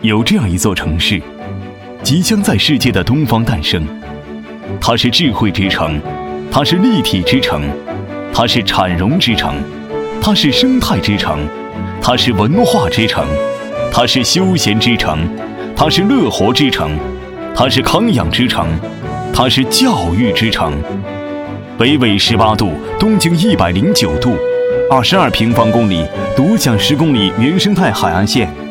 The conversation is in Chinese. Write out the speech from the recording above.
有这样一座城市，即将在世界的东方诞生。它是智慧之城，它是立体之城，它是产融之城，它是生态之城，它是文化之城，它是休闲之城，它是乐活之城，它是康养之城，它是教育之城。北纬18度，东经109度，22平方公里，独享10公里原生态海岸线。